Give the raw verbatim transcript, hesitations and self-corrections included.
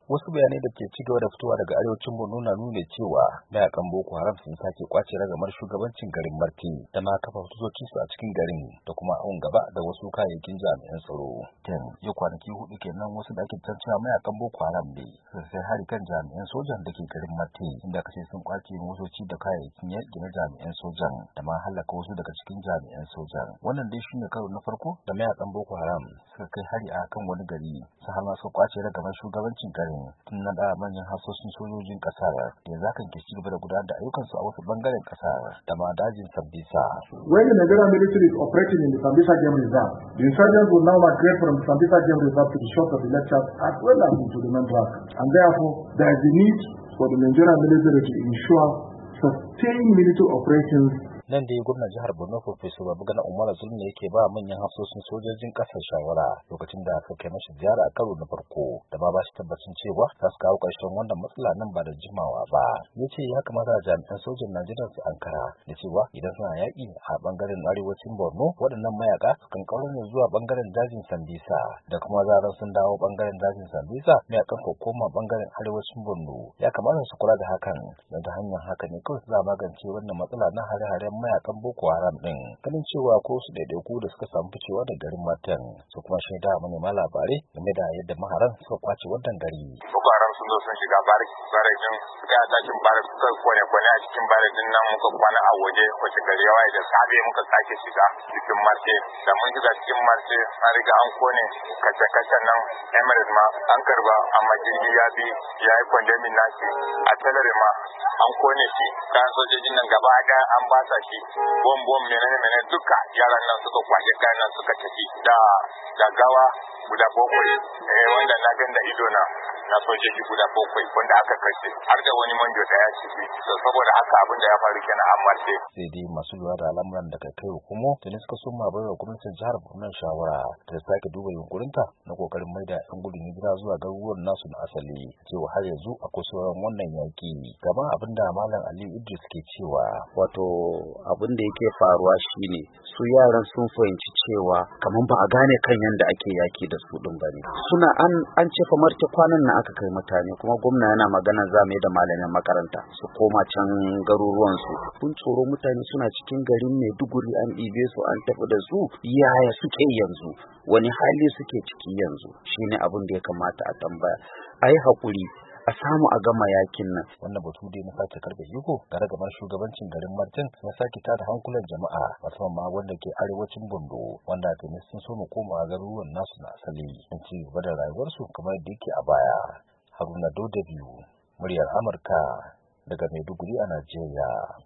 Wasu bayanai da ke ci gaba da fitowa daga arewacin Borno na nuna cewa mayakan Boko Haram sun sake kwace ragamar shugabancin garin Marti da ma kafa fitocinsu a cikin garin da kuma awon gaba da wasu kayayyakin jami'an tsaro. Ten ya kwanaki hudu kenan wasu da ake tantancewa mayakan Boko Haram ne suka kai hari kan jami'an sojan da ke garin Marti inda kace sun kwace motoci da kayayyakin yaƙi na jami'an sojan da ma halaka wasu daga cikin jami'an sojan. Wannan dai shine karo na farko da mayakan Boko Haram suka kai hari a kan wani gari su har ma suka kwace ragamar shugabancin garin tun na da manyan hafsoshin sojojin kasar da yanzu hakan ke cigaba da gudanar da ayyukansu a wasu bangaren kasar da ma dajin Sambisa. When the Nigerian military is operating in the Sambisa Game Reserve, the insurgents will now migrate from the Sambisa Game Reserve to the shores of the lectures as well as into the main track. And therefore, there is a need for the Nigerian military to ensure sustained military operations. Nan dai gwamnan jihar Borno Professor Babagana Umar Zulum ne yake ba manyan hafsoshin sojojin kasar shawara lokacin da aka kai mashi ziyara a karo na farko da ba ba shi tabbacin cewa za su kawo ƙarshen wannan matsala nan ba da jimawa ba. Ya ce ya kamata jami'an sojan Najeriya su ankara da cewa idan suna yaƙi a bangaren arewacin Borno waɗannan mayaka kan kawo ne zuwa bangaren dajin Sambisa da kuma zaran sun dawo bangaren dajin Sambisa mayakan ko koma bangaren arewacin Borno. Ya kamata su kula da hakan da ta hanyar haka ne kawai za a magance wannan matsala na hare-haren mayakan Boko Haram din, ganin cewa ko su daidaiku da suka samu ficewa da garin Martin su kuma shaida manema labarai game da yadda maharan suka kwace wannan gari. Boko Haram sun zo sun shiga barajin suka yi atakin barak suka kone-kone a cikin barajin nan muka kwana a waje wace gari yawa da safe muka sake shiga cikin Martin da mun shiga cikin Martin an riga an kone kace-kacen nan Emirates ma an karba amma jirgi ya bi ya yi kwandamin nashi a talare ma an kone shi kayan sojojin nan gaba ɗaya an ba sa shi bom bom menene menene duka yaran nan suka kwashe kayan nan suka tafi da da gawa guda bakwai eh wanda na gan da ido na na sojoji guda bakwai wanda aka kashe har da wani manjo da ya ciki to saboda haka abin da ya faru kenan amma sai sai dai masu lura da al'amuran da kai kai hukumo da ne suka so ma bayar gwamnatin jihar Borno shawara da sake duba yunkurinta na kokarin maida yan gudun hijira zuwa garuruwan nasu na asali cewa har yanzu akwai sauran wannan yaki gaba abin da Malam Ali Idris ke cewa wato abin da yake faruwa shine su yaran sun fahimci cewa kamar ba a gane kan yanda ake yaki da su din bane suna an an ce fa marke kwanan nan aka kai mutane kuma gwamna yana magana za mu yi da malaman makaranta su koma can garuruwan su kun tsoro mutane suna cikin garin Maiduguri an ɗibe su an tafi da su yaya suke yanzu wani hali suke ciki yanzu shine abin da ya kamata a tambaya ayi hakuri a samu a gama yakin nan. Wannan batu dai na sace karbe iko ga ragamar shugabancin garin Martin ya sake tada hankulan jama'a musamman ma wanda ke arewacin Bondo wanda tuni sun so mu koma garuruwan nasu na asali sun ci gaba da rayuwarsu kamar yadda yake a baya. Haruna Dauda biyu muryar Amurka daga Maiduguri a Najeriya.